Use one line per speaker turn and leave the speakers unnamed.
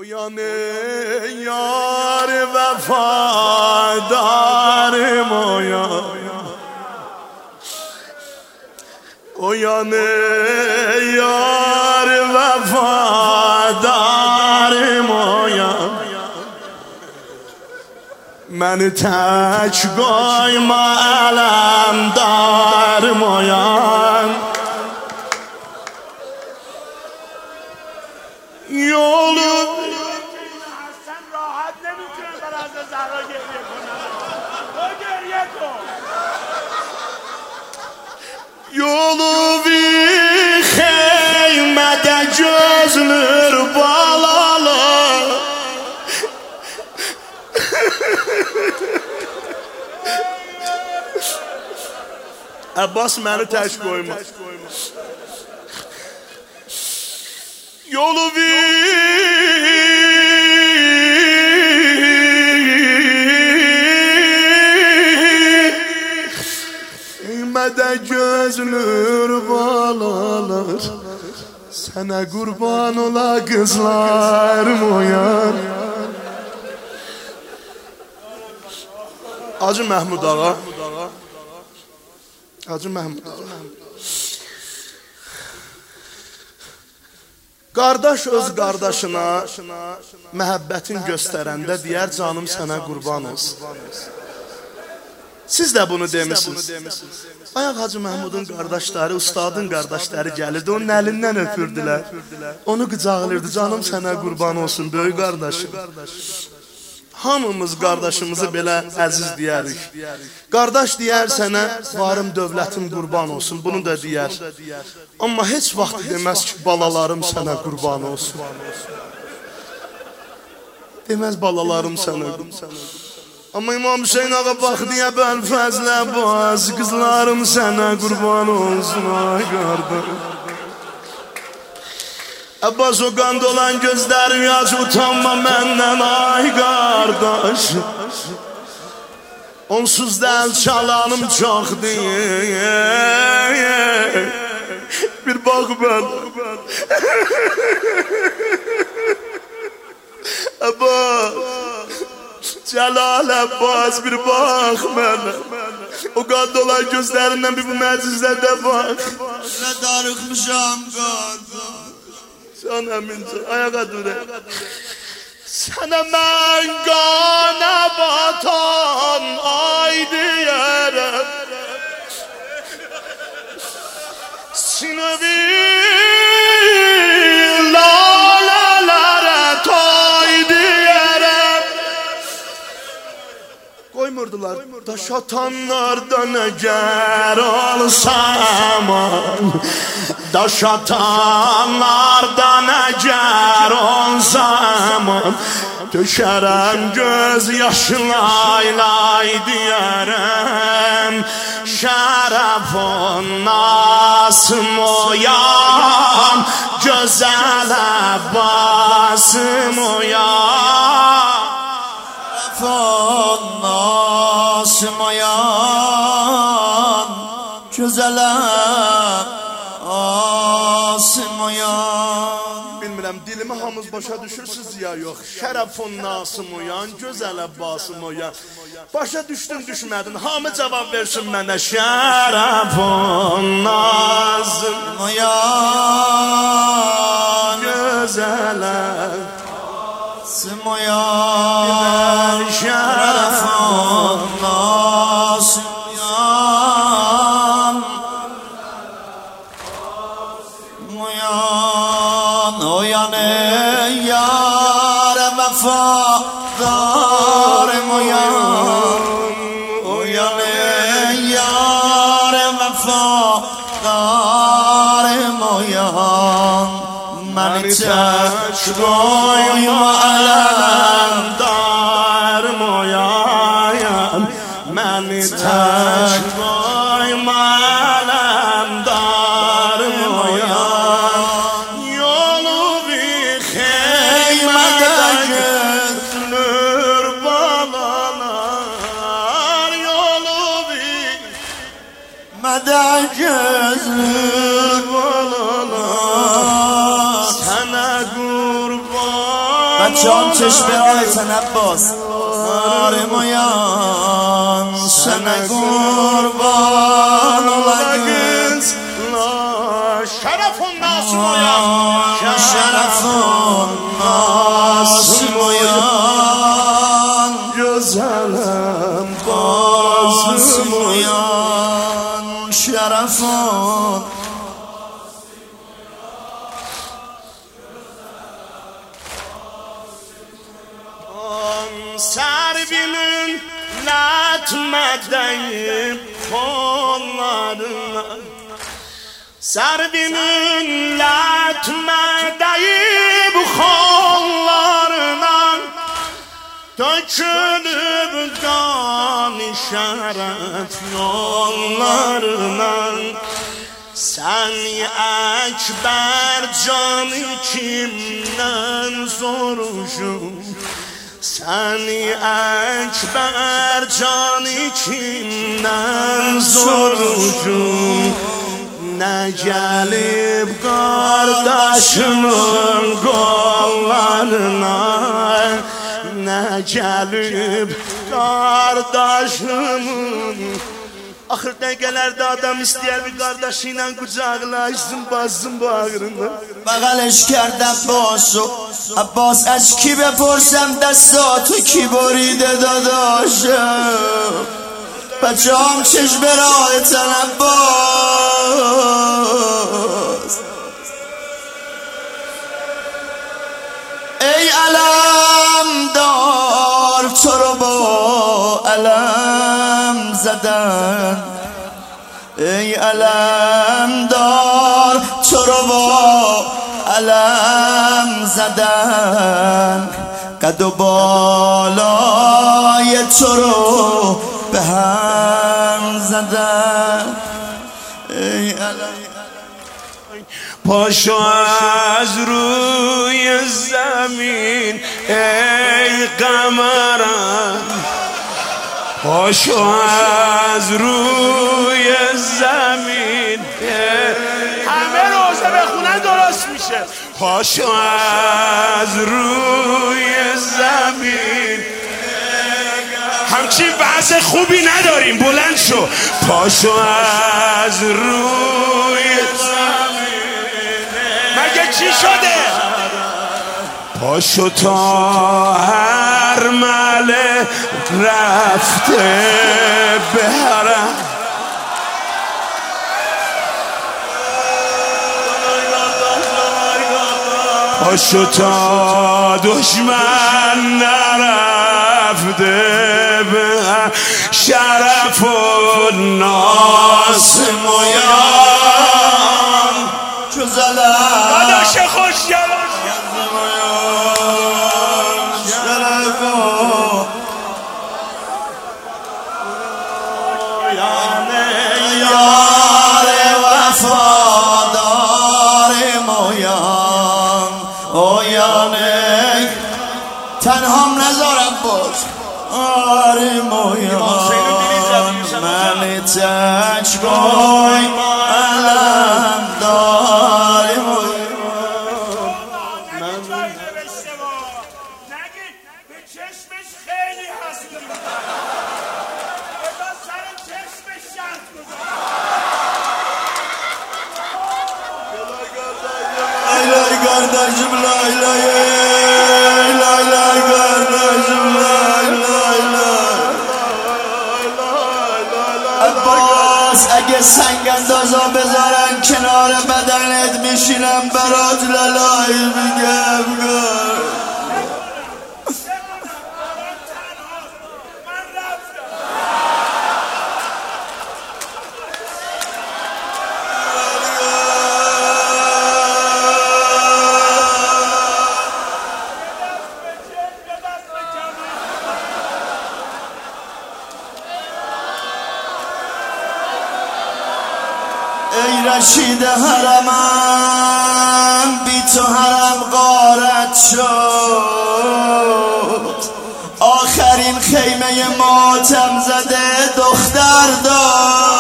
Uyan ey yar vefadarım uyan. Uyan ey yar vefadarım uyan. Məni tək qoyma ələmdarım uyan. Yolu
sen rahat nemiyorsun biraz da zahra geriye konan. O geriye koy.
Yolu bir xeymədə gözlür balalı. Abbas məni tək qoyma. Yolu xeymədə gözlür balalar. Sənə qurban ola qızlarım uyan. Hacı Məhmud ağa. Hacı Məhmud ağa. Qardaş öz qardaşına məhəbbətin göstərəndə deyər canım sənə qurban olsun. Siz də bunu demişsiniz. Ayaq Hacı Məhmudun qardaşları, ustadın qardaşları gəlirdi, onun əlindən öpürdülər. Onu qıcaqlayırdı, canım sənə qurban olsun, böyük qardaşım. Hamımız qardaşımızı belə əziz deyərik. Qardaş deyər sənə, varım dövlətim qurban olsun, bunu da deyər. Amma heç vaxt deməz ki, balalarım sənə qurban olsun. Deməz balalarım sənə qurban olsun. Amma İmam Hüseyin ağa bax deyə bəlfəzlə baz, qızlarım sənə qurban olsun, ay qardaş. Abbas o qand olan gözlərim yaş, utanma məndən ay qardaş. Onsuz da əl çalanım çox deyir. Bir bax mən. Abbas, Cəlal Abbas bir bax mənə. O qand olan gözlərindən bir bu məcizədə bax.
Nə darıxmışam qardaş.
Can əminci, ayağa durə. Sənə mən qana batan ay deyərəm. Sinəvi lalələrə tay deyərəm. Qoymurdular. Daş atanlardan əgər olsam, daş atanlardan əgər olsam, tökərəm göz yaşlaylay deyərəm. Şərəfun nasım oyan, gözəl Abbasım oyan.
Şərəfun nasım oyan, gözəl Abbasım oyan.
Bilmirəm, dilimi hamız başa düşürsünüz ya yox. Şərəfun nasım oyan, gözəl Abbasım oyan. Başa düşdün, düşmədin, hamı cavab versin mənə. Şərəfun nasım
oyan,
gözəl Abbasım
oyan. Şərəfun nasım oyan, oyan ey yar vefadarım uyan. Uyan ey yar vefadarım uyan. Məni tək qoyma
ələmdarım uyan. Məni tək qoyma ələmdarım uyan. Yolu bir xeymədə gözlür balalar. Yolu bir
mədə gözlür
balalar. Sənə qurban
بچه‌ام چشم حسن عباس نار مایان سنه قربان لگز
شرف الناس مایان
شرف الناس مایان
güzelim bazı
مایان شرف
Servinin natmedeyim kollarına Servinin natmedeyim kollarına Dökülüp kan-ı şeref yollarına Sen ekber canı kimden soruşum Seni ekber canı kimden soruşum Ne gelip kardeşimin kollarına Ne gelip kardeşimin Axır dəqiqələrdə adam istəyər bir qardaşı ilə qucaqlaşsın, bassın bağrına
بغلش کردم باشو عباس از کی بپرسم دستاتو کی بریده داداشم بچه هم چشم راهتن عباس ای علم دار تو رو با علم زدن ای علم دار تو رو با علم زدن قد و بالای تو رو به هم زدن ای علم
پاشو از روی زمین ای قمرم پاشو از روی زمین
همه روزه بخونن درست میشه
پاشو از روی زمین همچین بحث خوبی نداریم بلند شو پاشو از روی زمین
مگه چی شده؟
پاشو تا هر مله رفته به حرم پاشو تا دشمن نرفته به شرف الناس مایان
چو زلم
داداش خوشگل
یار وفادار مایان اویانه تنهام نذارم باز آره مایان من تچگوی علم دار
نگید به چشمش خیلی حسودی بذار سر چشمش شرط
لای لای گردشم لای لای لای لای گردشم لای لای لای عباس اگه سنگ اندازا بذارن کنار بدنت میشینم برات لالای میگم ای رشید حرمم بی تو حرم غارت شد آخرین خیمه ماتم زده دختر دار